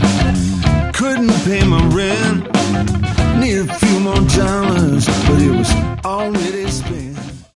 Couldn't pay my rent. Need a few more dollars, but it was already spent.